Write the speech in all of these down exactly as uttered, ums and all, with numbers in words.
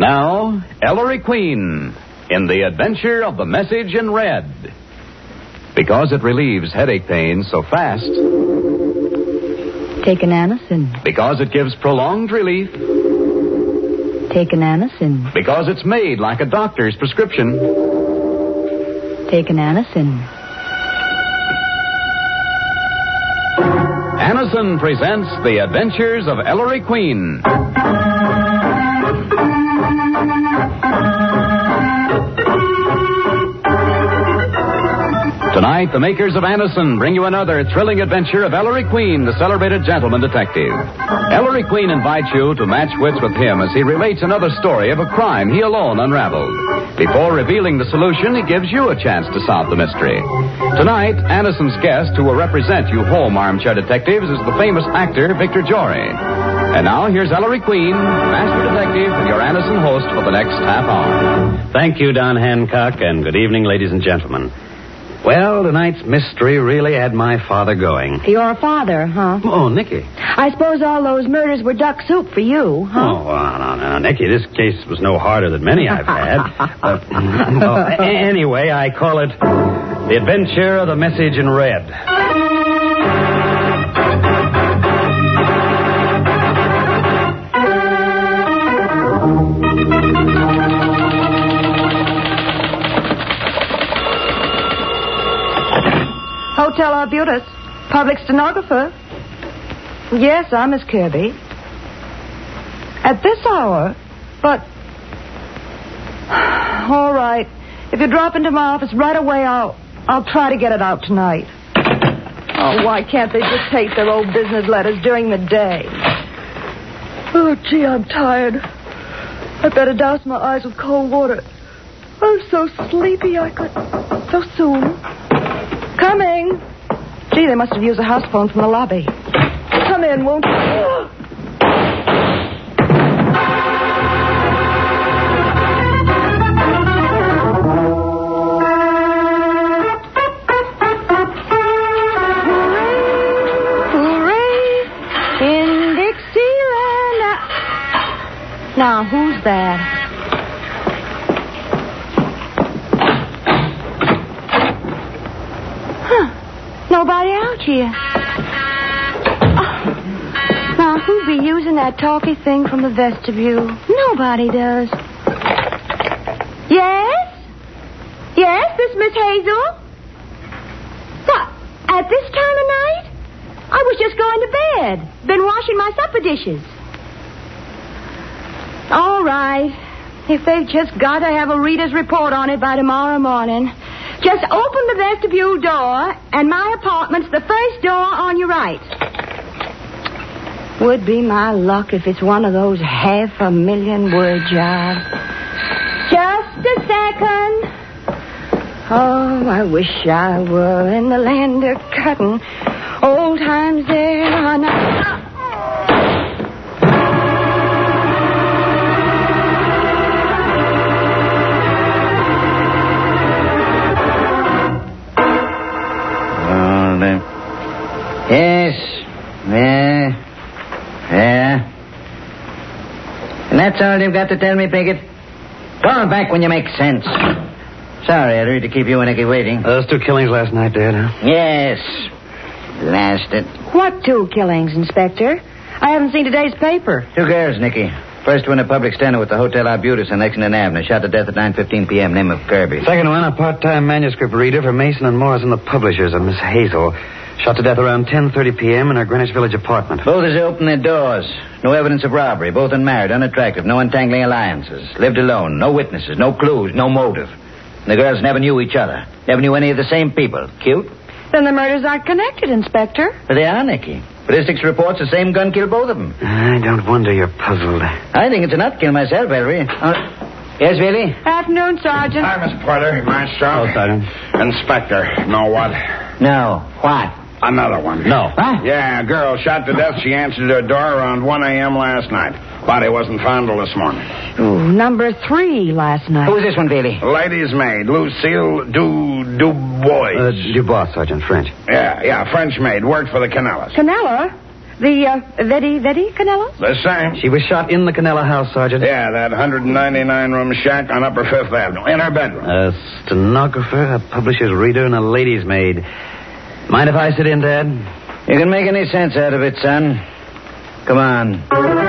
Now, Ellery Queen in The Adventure of the Message in Red. Because it relieves headache pain so fast. Take an Anacin. Because it gives prolonged relief. Take an Anacin. Because it's made like a doctor's prescription. Take an Anacin. Anacin presents The Adventures of Ellery Queen. Tonight, the makers of Anacin bring you another thrilling adventure of Ellery Queen, the celebrated gentleman detective. Ellery Queen invites you to match wits with him as he relates another story of a crime he alone unraveled. Before revealing the solution, he gives you a chance to solve the mystery. Tonight, Anacin's guest, who will represent you home armchair detectives, is the famous actor Victor Jory. And now, here's Ellery Queen, master detective, your Anacin host for the next half hour. Thank you, Don Hancock, and good evening, ladies and gentlemen. Well, tonight's mystery really had my father going. Your father, huh? Oh, Nicky. I suppose all those murders were duck soup for you, huh? Oh, well, no, no, Nicky, this case was no harder than many I've had. uh, well, anyway, I call it The Adventure of the Message in Red. Hotel Arbutus. Public stenographer. Yes, I'm Miss Kirby. At this hour? But... All right. If you drop into my office right away, I'll... I'll try to get it out tonight. Oh, why can't they dictate their old business letters during the day? Oh, gee, I'm tired. I'd better douse my eyes with cold water. I'm so sleepy I could... So soon. Coming. Gee, they must have used a house phone from the lobby. Come in, won't you? Now, who's that? Huh. Nobody out here. Oh. Now, who'd be using that talky thing from the vestibule? Nobody does. Yes? Yes, this Miss Hazel? What, at this time of night? I was just going to bed. Been washing my supper dishes. All right. If they've just got to have a reader's report on it by tomorrow morning, just open the vestibule door, and my apartment's the first door on your right. Would be my luck if it's one of those half a million word jobs. Just a second. Oh, I wish I were in the land of cotton. Old times there are not... Yes. Yeah. Yeah. And that's all you've got to tell me, Piggott? Go on back when you make sense. Sorry, Ellery, to keep you and Nicky waiting. Those two killings last night, Dad, huh? Yes. Blasted. What two killings, Inspector? I haven't seen today's paper. Two girls, Nicky. First one a public stenographer with the Hotel Arbutus on Lexington Avenue. Shot to death at nine fifteen p.m. Name of Kirby. Second one, a part-time manuscript reader for Mason and Morrison, the publishers, a Miss Hazel. Shot to death around ten thirty p.m. in her Greenwich Village apartment. Both as they opened their doors. No evidence of robbery. Both unmarried, unattractive, no entangling alliances. Lived alone. No witnesses, no clues, no motive. And the girls never knew each other. Never knew any of the same people. Cute? Then the murders aren't connected, Inspector. But they are, Nicky. Ballistics reports the same gun killed both of them. I don't wonder you're puzzled. I think it's a nut kill myself, Ellery. Uh, yes, Billy? Afternoon, Sergeant. Hi, Miss Porter. Maestro. Oh, Sergeant. Inspector. Know what? No. What? Another one. No. What? Yeah, a girl shot to death. She answered her door around one a.m. last night. Body wasn't found till this morning. Ooh, number three last night. Who's this one, Billy? Lady's maid, Lucille Du Dubois. Uh, Dubois, Sergeant, French. Yeah, yeah, French maid. Worked for the Canellas. Canella? The uh, Vedi Vedi Canella? The same. She was shot in the Canella house, Sergeant. Yeah, that one ninety-nine room shack on Upper Fifth Avenue. In her bedroom. A stenographer, a publisher's reader, and a lady's maid. Mind if I sit in, Dad? You can make any sense out of it, son. Come on.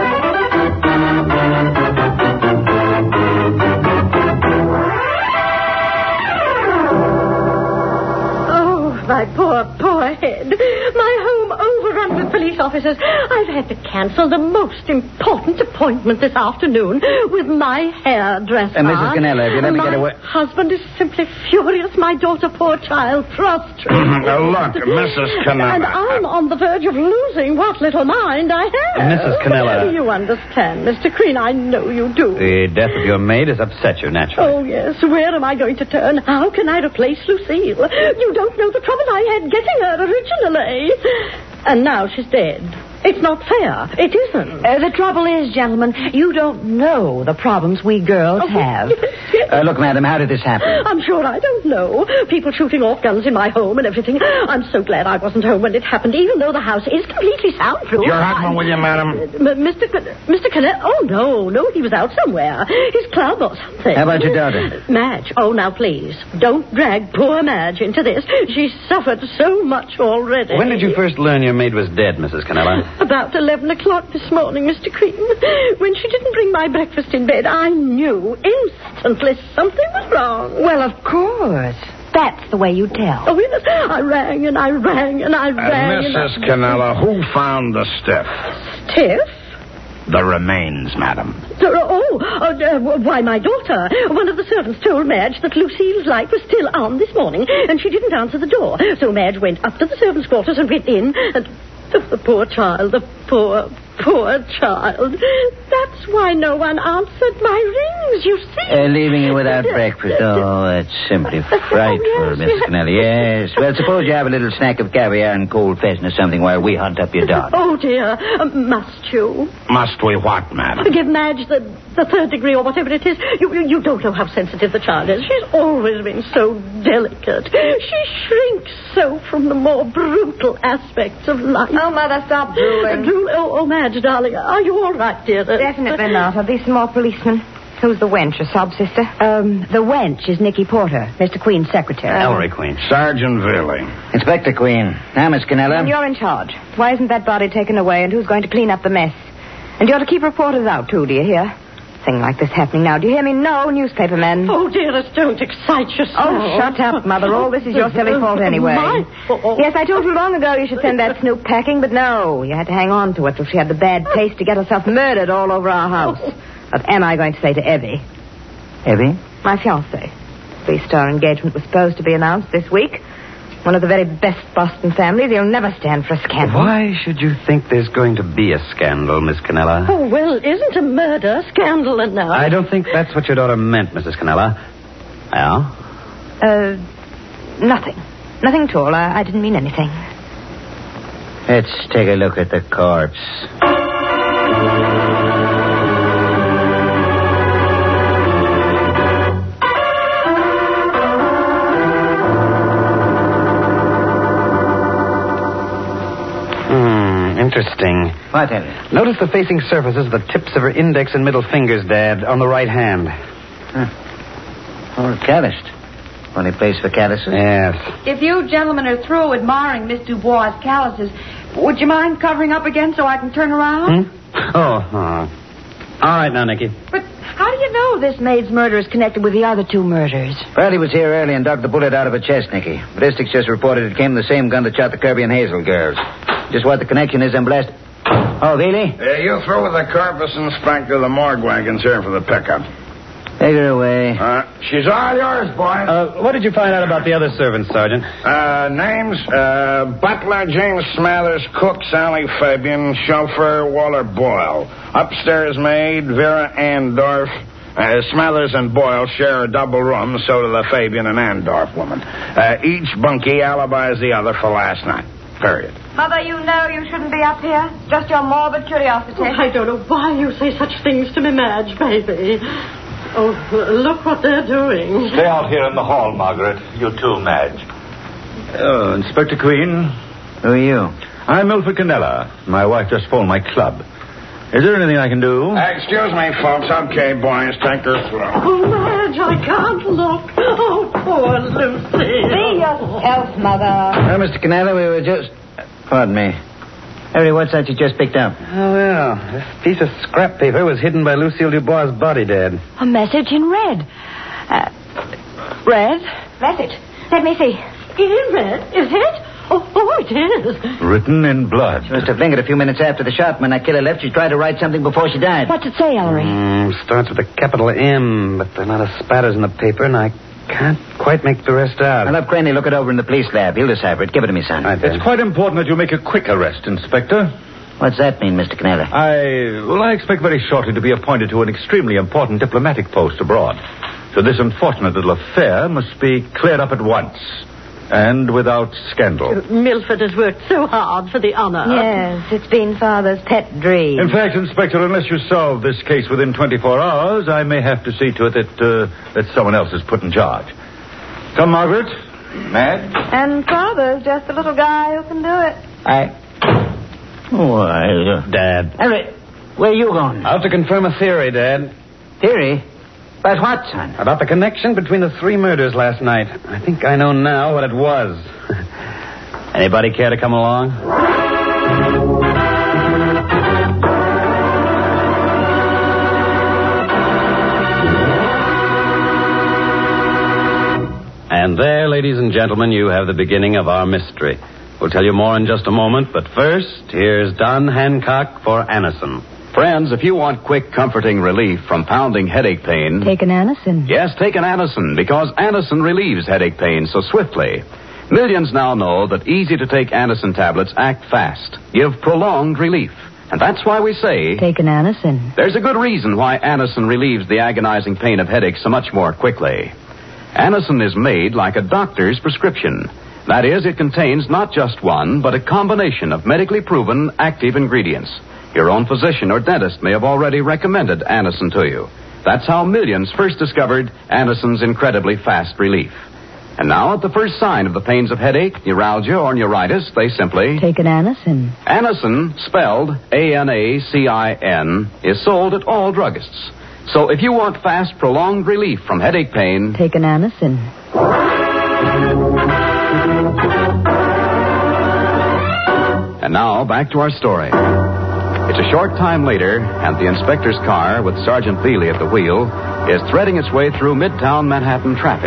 Oh, my poor, poor head. My home overrun with police officers. I've had to cancel the most important appointment this afternoon with my hairdresser. Uh, Missus Canella, if you let me my get away... husband is simply furious. My daughter, poor child, prostrate. Now, look, Missus Canella. And I'm on the verge of losing what little mind I have. Missus Canella. You understand, Mister Crean. I know you do. The death of your maid has upset you, naturally. Oh, yes. Where am I going to turn? How can I replace Lucille? You don't know the trouble I had getting her originally. And now she's dead. It's not fair. It isn't. Uh, the trouble is, gentlemen, you don't know the problems we girls Oh, have. Uh, look, madam, how did this happen? I'm sure I don't know. People shooting off guns in my home and everything. I'm so glad I wasn't home when it happened, even though the house is completely soundproof. Your husband, will you, madam? M- Mister C- Mister Canet? Oh, no, no, he was out somewhere. His club or something. How about your daughter? Madge. Oh, now, please, don't drag poor Madge into this. She's suffered so much already. When did you first learn your maid was dead, Missus Canella? About eleven o'clock this morning, Mister Crean. When she didn't bring my breakfast in bed, I knew instantly something was wrong. Well, of course. That's the way you tell. Oh, yes. I rang and I rang and I Uh, rang. Missus and I... Canella, who found the stiff? Tiff? The remains, madam. Oh, uh, uh, why, my daughter. One of the servants told Madge that Lucille's light was still on this morning, and she didn't answer the door. So Madge went up to the servants' quarters and went in, and... The poor child, the poor, poor child. That's why no one answered my rings, you see. Uh, leaving you without breakfast. Oh, that's simply frightful, Oh, yes, Missus yes. Canella. Yes. Well, suppose you have a little snack of caviar and cold pheasant or something while we hunt up your daughter. Oh, dear. Uh, must you? Must we what, madam? Give Madge the, the third degree or whatever it is. You, you, you don't know how sensitive the child is. She's always been so delicate. She shrinks so from the more brutal aspects of life. Oh, Mother, stop drooling. Drool- oh, oh, Madge, darling, are you all right, dear? Definitely not. Are these some more policemen? Who's the wench, a sob sister? Um, the wench is Nicky Porter, Mister Queen's secretary. Ellery Queen. Sergeant Villy. Inspector Queen. Now, Miss Canella. And you're in charge. Why isn't that body taken away, and who's going to clean up the mess? And you ought to keep reporters out, too, do you hear? Thing like this happening now. Do you hear me? No newspaper men. Oh, dearest, don't excite yourself. Oh, shut up, Mother. All this is your silly fault anyway. My fault? Yes, I told you long ago you should send that snoop packing, but no. You had to hang on to it till she had the bad taste to get herself murdered all over our house. What am I going to say to Evie? Evie? My fiancé. Three-star engagement was supposed to be announced this week. One of the very best Boston families. He'll never stand for a scandal. Why should you think there's going to be a scandal, Miss Canella? Oh, well, isn't a murder scandal enough? I don't think that's what your daughter meant, Missus Canella. Well? Uh, nothing. Nothing at all. I, I didn't mean anything. Let's take a look at the corpse. Interesting. What, Elliot? Notice the facing surfaces of the tips of her index and middle fingers, Dad, on the right hand. Huh. All calloused. Only place for calluses? Yes. If you gentlemen are through admiring Miss Dubois' calluses, would you mind covering up again so I can turn around? Hmm? Oh, oh. All right now, Nicky. But how do you know this maid's murder is connected with the other two murders? Bradley was here early and dug the bullet out of her chest, Nicky. Ballistics just reported it came from the same gun that shot the Kirby and Hazel girls. Just what the connection is, I'm blessed. Oh, Veely? Uh, you through with the corpus, Inspector. The morgue wagon's here for the pickup. Take her away. Uh, she's all yours, boys. Uh, what did you find out about the other servants, Sergeant? Uh, names, uh, Butler, James Smathers, Cook, Sally Fabian, chauffeur, Walter Boyle. Upstairs maid, Vera Andorf. Uh, Smathers and Boyle share a double room, so do the Fabian and Andorf woman. Uh, each bunkie alibis the other for last night. Period. Mother, you know you shouldn't be up here. Just your morbid curiosity. Oh, I don't know why you say such things to me, Madge, baby. Oh, look what they're doing. Stay out here in the hall, Margaret. You too, Madge. Oh, Inspector Queen. Who are you? I'm Milford Cannella. My wife just phoned my club. Is there anything I can do? Uh, excuse me, folks. Okay, boys, take her through. Oh, Madge, I can't look. Oh, poor Lucy. Be yourself, Mother. Well, Mister Canella, we were just... Pardon me. Harry, what's that you just picked up? Oh, well, this piece of scrap paper was hidden by Lucille Dubois' body, Dad. A message in red. Uh, red? Message. Let me see. In red, is it? Oh, oh, it is. Written in blood. She must have lingered a few minutes after the shot. When that killer left, she tried to write something before she died. What's it say, Ellery? Mm, starts with a capital M, but there are a lot of spatters in the paper, and I can't quite make the rest out. I'll have Craney look it over in the police lab. He'll decipher it. Give it to me, son. Right, then. It's quite important that you make a quick arrest, Inspector. What's that mean, Mister Canella? I... Well, I expect very shortly to be appointed to an extremely important diplomatic post abroad. So this unfortunate little affair must be cleared up at once. And without scandal. Milford has worked so hard for the honor. Yes, it's been Father's pet dream. In fact, Inspector, unless you solve this case within twenty-four hours, I may have to see to it that, uh, that someone else is put in charge. Come, Margaret. Madge. And Father's just a little guy who can do it. I... Why, uh... Dad. Harry, where are you going? I have to confirm a theory, Dad. Theory? About what, son? About the connection between the three murders last night. I think I know now what it was. Anybody care to come along? And there, ladies and gentlemen, you have the beginning of our mystery. We'll tell you more in just a moment, but first, here's Don Hancock for Anison. Friends, if you want quick, comforting relief from pounding headache pain... Take an Anison. Yes, take an Anison, because Anison relieves headache pain so swiftly. Millions now know that easy-to-take Anison tablets act fast, give prolonged relief. And that's why we say... Take an Anison. There's a good reason why Anison relieves the agonizing pain of headache so much more quickly. Anison is made like a doctor's prescription. That is, it contains not just one, but a combination of medically proven active ingredients. Your own physician or dentist may have already recommended Anison to you. That's how millions first discovered Anison's incredibly fast relief. And now, at the first sign of the pains of headache, neuralgia, or neuritis, they simply... Take an Anison. Anison, spelled A N A C I N, is sold at all druggists. So if you want fast, prolonged relief from headache pain... Take an Anison. And now, back to our story. It's a short time later, and the inspector's car, with Sergeant Thiele at the wheel, is threading its way through midtown Manhattan traffic.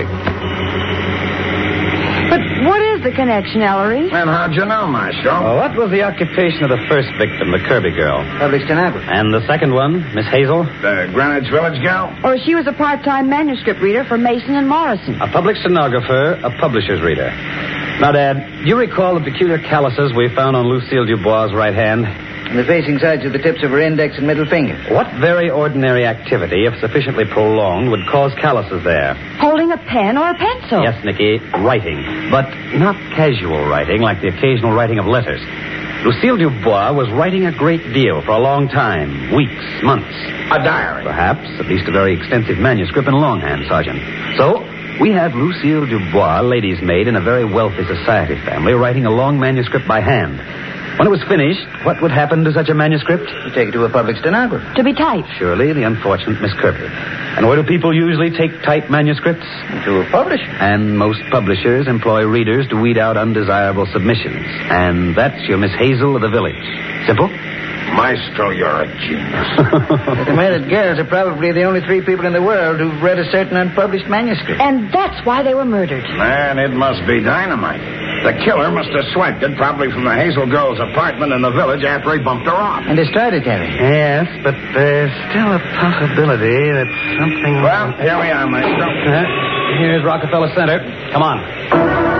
But what is the connection, Ellery? And how'd you know, Maestro? Well, what was the occupation of the first victim, the Kirby girl? Public stenographer. And the second one, Miss Hazel? The Greenwich Village gal? Or she was a part-time manuscript reader for Mason and Morrison. A public stenographer, a publisher's reader. Now, Dad, you recall the peculiar calluses we found on Lucille Dubois' right hand? And the facing sides of the tips of her index and middle finger. What very ordinary activity, if sufficiently prolonged, would cause calluses there? Holding a pen or a pencil. Yes, Nicky, writing. But not casual writing, like the occasional writing of letters. Lucille Dubois was writing a great deal for a long time. Weeks, months. A diary. Perhaps, at least a very extensive manuscript in longhand, Sergeant. So, we have Lucille Dubois, lady's maid in a very wealthy society family, writing a long manuscript by hand. When it was finished, what would happen to such a manuscript? You take it to a public stenographer. To be typed. Surely the unfortunate Miss Kirby. And where do people usually take typed manuscripts? To a publisher. And most publishers employ readers to weed out undesirable submissions. And that's your Miss Hazel of the village. Simple? Maestro, you're a genius. The murdered girls are probably the only three people in the world who've read a certain unpublished manuscript. And that's why they were murdered. Man, it must be dynamite. The killer must have swiped it probably from the Hazel girl's apartment in the village after he bumped her off. And destroyed it, Harry. Yes, but there's still a possibility that something... Well, here we are, Maestro. Uh, here's Rockefeller Center. Come on.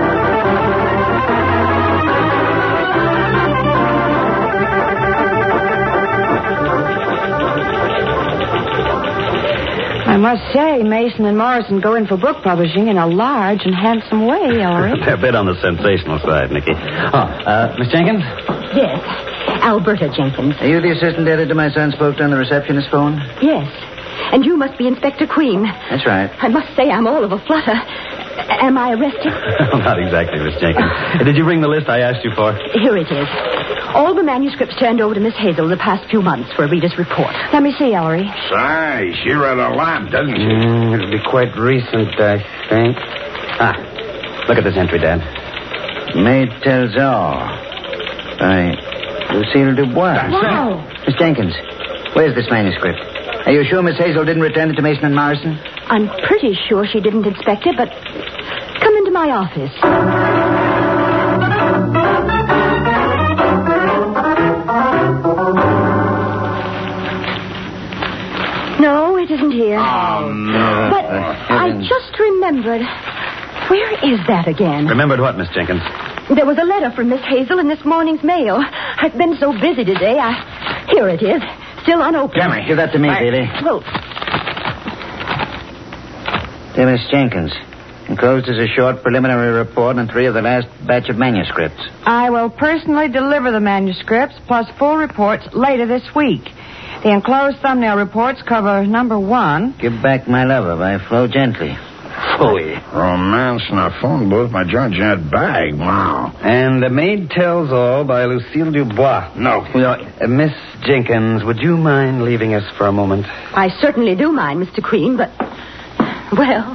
I must say, Mason and Morrison go in for book publishing in a large and handsome way, Ellery. They're a bit on the sensational side, Nicky. Oh, uh, Miss Jenkins? Yes. Alberta Jenkins. Are you the assistant editor my son spoke to on the receptionist's phone? Yes. And you must be Inspector Queen. That's right. I must say I'm all of a flutter. Am I arrested? Not exactly, Miss Jenkins. Did you bring the list I asked you for? Here it is. All the manuscripts turned over to Miss Hazel the past few months for a reader's report. Let me see, Ellery. Say, she read a lot, doesn't she? Mm, it'll be quite recent, I think. Ah, look at this entry, Dad. Maid tells all. By Lucille Dubois. Wow. Miss Jenkins, where's this manuscript? Are you sure Miss Hazel didn't return it to Mason and Morrison? I'm pretty sure she didn't inspect it, but come into my office. No, it isn't here. Oh, no. But I just remembered. Where is that again? Remembered what, Miss Jenkins? There was a letter from Miss Hazel in this morning's mail. I've been so busy today. I... Here it is. Still unopened. Give me. Give that to me, Bailey. Well, Dear Miss Jenkins, enclosed is a short preliminary report on three of the last batch of manuscripts. I will personally deliver the manuscripts plus full reports later this week. The enclosed thumbnail reports cover number one. Give Back My Lover by Flo Gently. Phooey. Romance in a phone booth by Georgette Bagg. Wow. And The Maid Tells All by Lucille Dubois. No. Uh, Miss Jenkins, would you mind leaving us for a moment? I certainly do mind, Mister Queen, but... Well...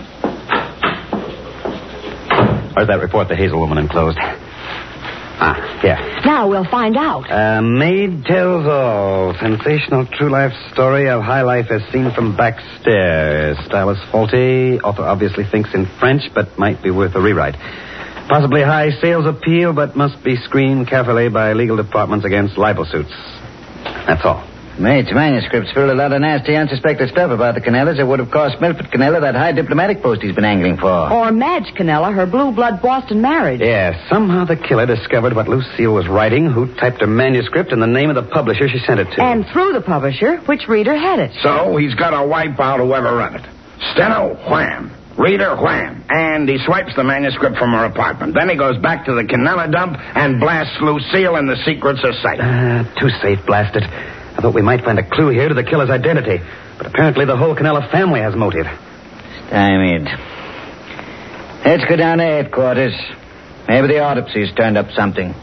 Where's that report the Hazel woman enclosed? Ah, here. Now we'll find out. Uh, Maid Tells All. Sensational true life story of high life as seen from backstairs. Style is faulty. Author obviously thinks in French, but might be worth a rewrite. Possibly high sales appeal, but must be screened carefully by legal departments against libel suits. That's all. Maid's manuscripts filled a lot of nasty, unsuspected stuff about the Canellas that would have cost Milford Canella that high diplomatic post he's been angling for. Or Madge Canella, her blue blood Boston marriage. Yeah, somehow the killer discovered what Lucille was writing, who typed her manuscript, and the name of the publisher she sent it to. And through the publisher, which reader had it. So he's got to wipe out whoever read it. Steno, wham. Reader, wham. And he swipes the manuscript from her apartment. Then he goes back to the Canella dump and blasts Lucille in the secret society. Uh, too safe, blasted. I thought we might find a clue here to the killer's identity. But apparently the whole Canella family has motive. Stymied. Let's go down to headquarters. Maybe the autopsy's turned up something.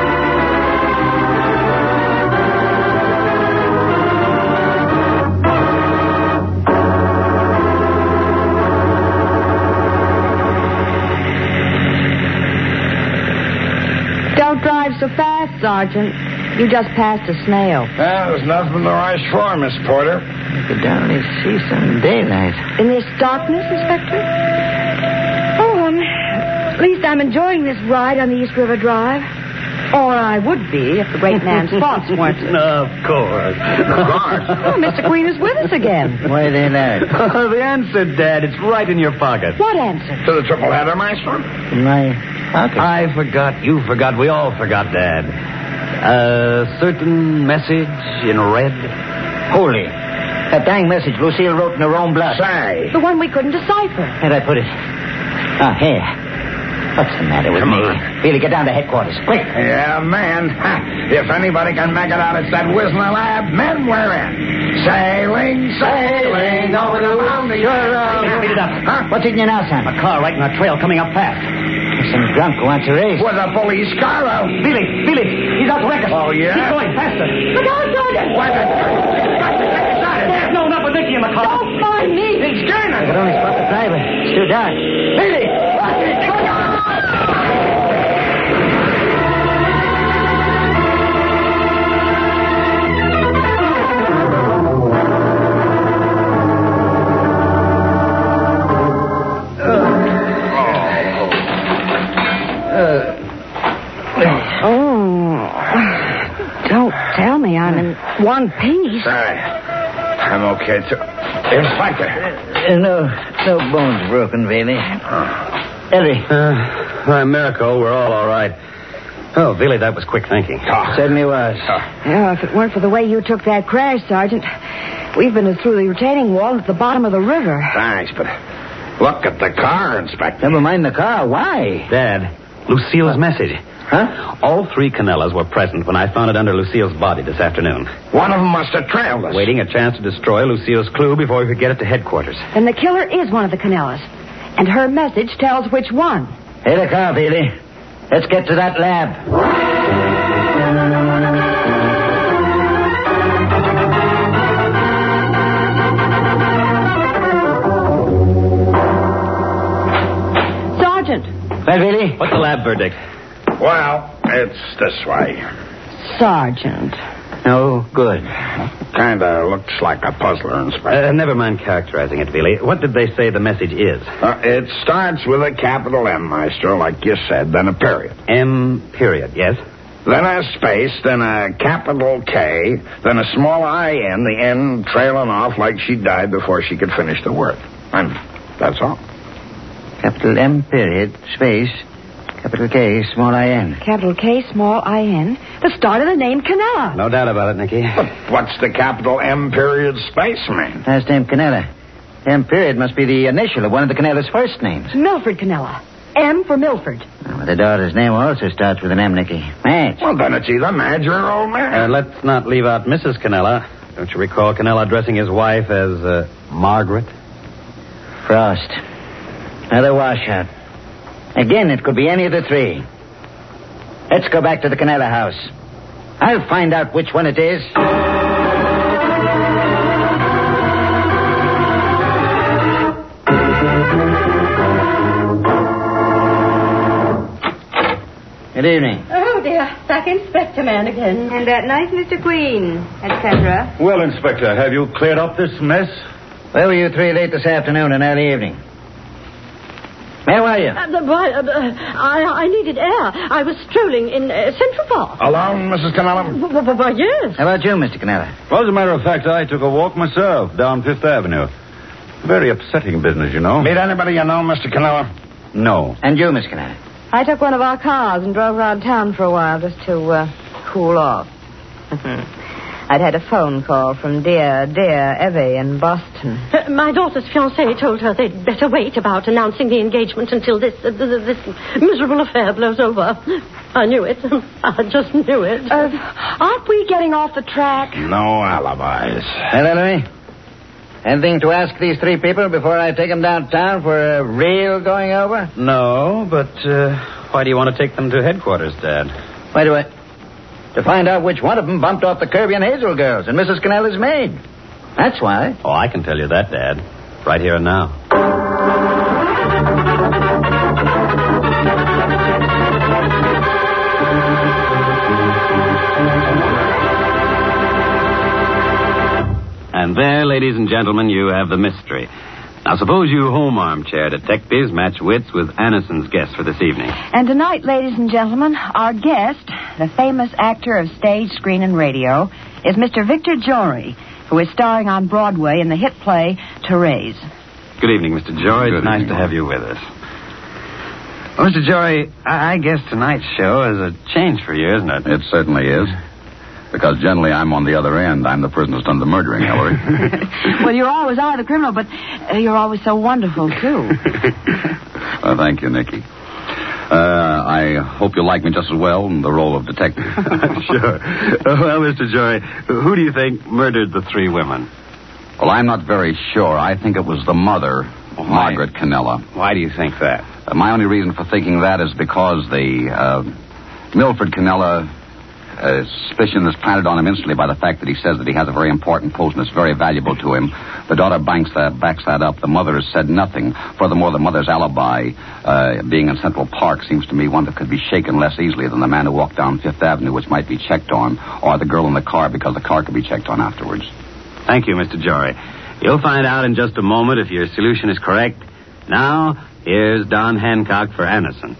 Don't drive so fast, Sergeant. You just passed a snail. Well, there's nothing to rush for, Miss Porter. I could only see some daylight. In this darkness, Inspector? Oh, um, at least I'm enjoying this ride on the East River Drive. Or I would be if the great man's thoughts weren't. Of course. Oh, Mister Queen is with us again. Why they not? Oh, the answer, Dad. It's right in your pocket. What answer? To the triple header, Maestro? My pocket. I forgot. You forgot. We all forgot, Dad. A certain message in red. Holy. That dang message Lucille wrote in her own blood. Say. The one we couldn't decipher. Where'd I put it? Ah, here. What's the matter with Come me? on. Billy, get down to headquarters. Quick. Yeah, man. Ha. If anybody can make it out, it's that Whistler lab. Men, we're in. Sailing, sailing over the mountain. Sure, uh, speed it up. Huh? What's eating you now, son? A car right in our trail coming up fast. Some drunk who wants a race. With a police car out. Billy, Billy, he's out to wreck us. Oh, yeah? Keep going, faster. Look out, Sergeant! Why the... There's no enough of Nicky in the car. Don't mind me. He's gaining. I could only spot the driver. It's too dark. Billy! Don't tell me I'm in one piece. Sorry. I'm okay, too. Inspector. Uh, no, no bones broken, Bailey. Oh. Ellery. Uh, by miracle, we're all all right. Oh, Billy, that was quick thinking. Oh. Certainly was. Yeah, if it weren't for the way you took that crash, Sergeant, we've been through the retaining wall at the bottom of the river. Thanks, but look at the car, Inspector. Never mind the car. Why? Dad, Lucille's message. Huh? All three Canellas were present when I found it under Lucille's body this afternoon. One of them must have trailed us. Waiting a chance to destroy Lucille's clue before we could get it to headquarters. Then the killer is one of the Canellas. And her message tells which one. Here they come, Feely. Let's get to that lab. Well, Feely? What's the lab verdict? Well, it's this way. Sergeant. No good. Kind of looks like a puzzler, Inspector. Uh, never mind characterizing it, Feely. What did they say the message is? Uh, it starts with a capital M, Maestro, like you said, then a period. M period, yes? Then a space, then a capital K, then a small I N, the N trailing off like she died before she could finish the word. And that's all. Capital M period, space, capital K, small I N. Capital K, small I N. The start of the name Canella. No doubt about it, Nicky. But what's the capital M period space mean? Last name Canella. M period must be the initial of one of the Canella's first names. Milford Canella. M for Milford. Well, the daughter's name also starts with an M, Nicky. Madge. Well, then it's either Madge or old man. Uh, let's not leave out Missus Canella. Don't you recall Canella addressing his wife as uh, Margaret? Frost. Another washout. Again, it could be any of the three. Let's go back to the Canella house. I'll find out which one it is. Good evening. Oh, dear. Back Inspector Man again. And that nice Mister Queen, et cetera. Well, Inspector, have you cleared up this mess? Where were you three late this afternoon and early evening? Where were you? Uh, the, why, uh, I, I needed air. I was strolling in uh, Central Park. Alone, Missus Canella? Why, yes. How about you, Mister Canella? Well, as a matter of fact, I took a walk myself down Fifth Avenue. Very upsetting business, you know. Meet anybody you know, Mister Canella? No. And you, Miss Canella? I took one of our cars and drove around town for a while just to uh, cool off. I'd had a phone call from dear, dear Evie in Boston. Uh, my daughter's fiancé told her they'd better wait about announcing the engagement until this uh, this miserable affair blows over. I knew it. I just knew it. Uh, aren't we getting off the track? No alibis. Well, Ellery, anything to ask these three people before I take them downtown for a real going over? No, but uh, why do you want to take them to headquarters, Dad? Why do I... To find out which one of them bumped off the Kirby and Hazel girls and Missus Canella's maid. That's why. Oh, I can tell you that, Dad. Right here and now. And there, ladies and gentlemen, you have the mystery. Now, suppose you home armchair detectives match wits with Anison's guest for this evening. And tonight, ladies and gentlemen, our guest, the famous actor of stage, screen, and radio, is Mister Victor Jory, who is starring on Broadway in the hit play Therese. Good evening, Mister Jory. It's nice to have you with us. Well, Mister Jory, I, I guess tonight's show is a change for you, isn't it? It certainly is. Because generally I'm on the other end. I'm the person who's done the murdering, Ellery. Well, you always are the criminal, but uh, you're always so wonderful, too. Well, thank you, Nicky. Uh, I hope you like me just as well in the role of detective. Sure. Well, Mister Jory, who do you think murdered the three women? Well, I'm not very sure. I think it was the mother, Oh, Margaret Canella. Why do you think that? Uh, my only reason for thinking that is because the uh, Milford Canella... Uh, suspicion is planted on him instantly by the fact that he says that he has a very important post and it's very valuable to him. The daughter banks that, backs that up. The mother has said nothing. Furthermore, the mother's alibi, uh, being in Central Park, seems to me one that could be shaken less easily than the man who walked down Fifth Avenue, which might be checked on, or the girl in the car, because the car could be checked on afterwards. Thank you, Mister Jory. You'll find out in just a moment if your solution is correct. Now, here's Don Hancock for Anison.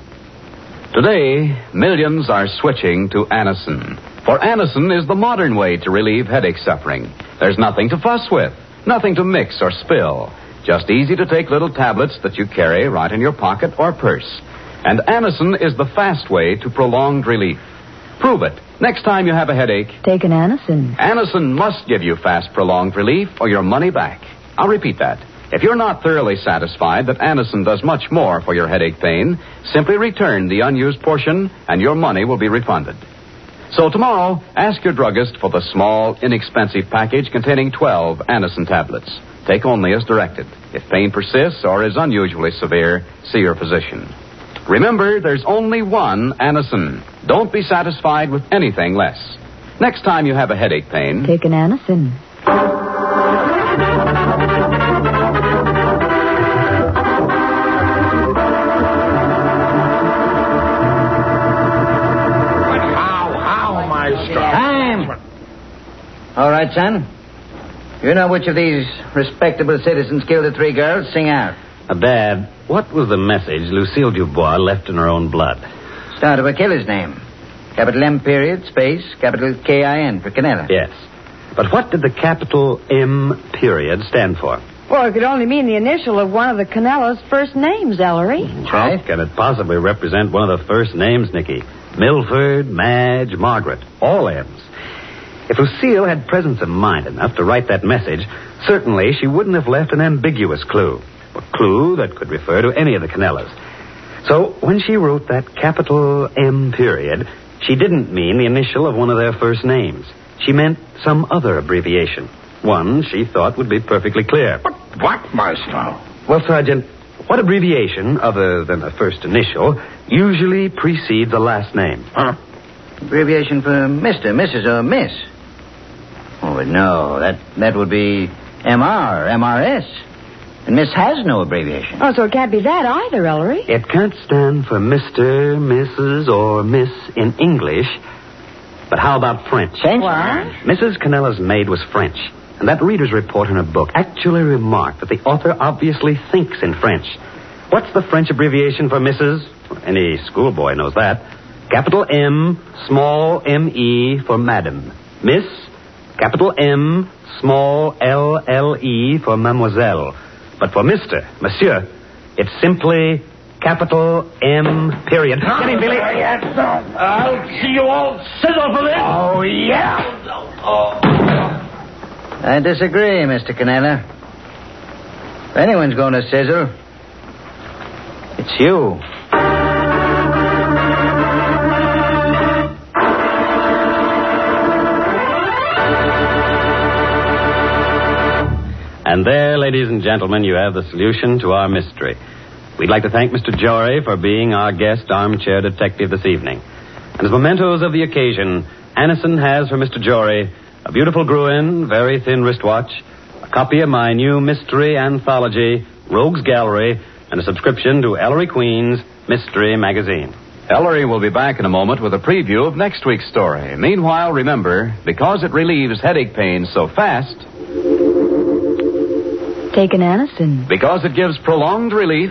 Today, millions are switching to Anison. For Anison is the modern way to relieve headache suffering. There's nothing to fuss with, nothing to mix or spill. Just easy to take little tablets that you carry right in your pocket or purse. And Anison is the fast way to prolonged relief. Prove it. Next time you have a headache, Take an Anison. Anison must give you fast, prolonged relief or your money back. I'll repeat that. If you're not thoroughly satisfied that Anison does much more for your headache pain, simply return the unused portion and your money will be refunded. So tomorrow, ask your druggist for the small, inexpensive package containing twelve Anacin tablets. Take only as directed. If pain persists or is unusually severe, see your physician. Remember, there's only one Anacin. Don't be satisfied with anything less. Next time you have a headache pain, take an Anacin. Time! All right, son. You know which of these respectable citizens killed the three girls? Sing out. Uh, Dad, what was the message Lucille Dubois left in her own blood? Start of a killer's name. Capital M period, space, capital K I N for Canella. Yes. But what did the capital M period stand for? Well, it could only mean the initial of one of the Canella's first names, Ellery. How can it possibly represent one of the first names, Nicky? Milford, Madge, Margaret. All M's. If Lucille had presence of mind enough to write that message, certainly she wouldn't have left an ambiguous clue. A clue that could refer to any of the Canellas. So when she wrote that capital M period, she didn't mean the initial of one of their first names. She meant some other abbreviation. One she thought would be perfectly clear. What, what, Maestro? Well, Sergeant, what abbreviation, other than a first initial, usually precedes a last name? Huh? Abbreviation for Mister, Missus, or Miss. Oh, no. That that would be M R, M R S. And Miss has no abbreviation. Oh, so it can't be that either, Ellery. It can't stand for Mister, Missus, or Miss in English. But how about French? French? What? Missus Canella's maid was French. And that reader's report in her book actually remarked that the author obviously thinks in French. What's the French abbreviation for Missus? Any schoolboy knows that. Capital M, small M E for Madam. Miss, capital M, small L L E for Mademoiselle. But for Mister, Monsieur, it's simply capital M period. Get him, Billy. Yes, sir. I'll see you all sizzle for this. Oh, yeah. Oh. I disagree, Mister Canella. If anyone's going to sizzle, it's you. And there, ladies and gentlemen, you have the solution to our mystery. We'd like to thank Mister Jory for being our guest armchair detective this evening. And as mementos of the occasion, Anacin has for Mister Jory a beautiful Gruen, very thin wristwatch, a copy of my new mystery anthology, Rogues Gallery, and a subscription to Ellery Queen's Mystery Magazine. Ellery will be back in a moment with a preview of next week's story. Meanwhile, remember, because it relieves headache pains so fast, take an Anacin. because it gives prolonged relief,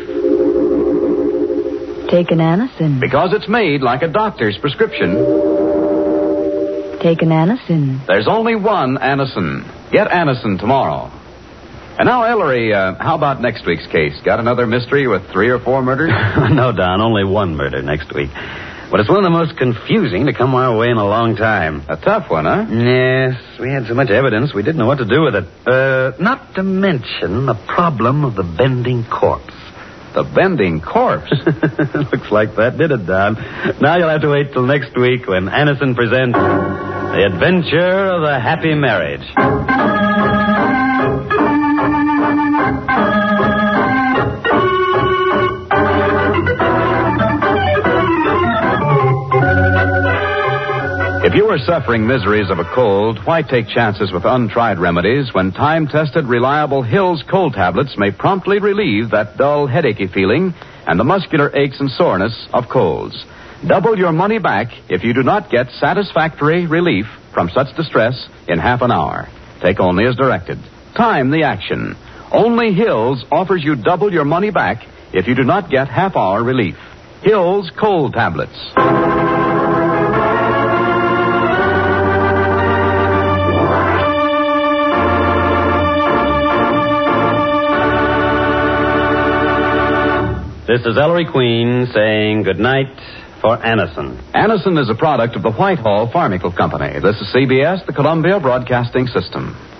Take an Anacin. because it's made like a doctor's prescription, Take an Anacin. there's only one Anacin. Get Anacin tomorrow. And now, Ellery, uh, how about next week's case? Got another mystery with three or four murders? No, Don, only one murder next week. But it's one of the most confusing to come our way in a long time. A tough one, huh? Yes, we had so much evidence we didn't know what to do with it. Uh, not to mention the problem of the bending corpse. The bending corpse. Looks like that did it, Don. Now you'll have to wait till next week when Anacin presents The Adventure of the Happy Marriage. If you are suffering miseries of a cold, why take chances with untried remedies when time-tested, reliable Hills cold tablets may promptly relieve that dull, headachy feeling and the muscular aches and soreness of colds? Double your money back if you do not get satisfactory relief from such distress in half an hour. Take only as directed. Time the action. Only Hills offers you double your money back if you do not get half-hour relief. Hills cold tablets. This is Ellery Queen saying good night for Anacin. Anacin is a product of the Whitehall Pharmaceutical Company. This is C B S, the Columbia Broadcasting System.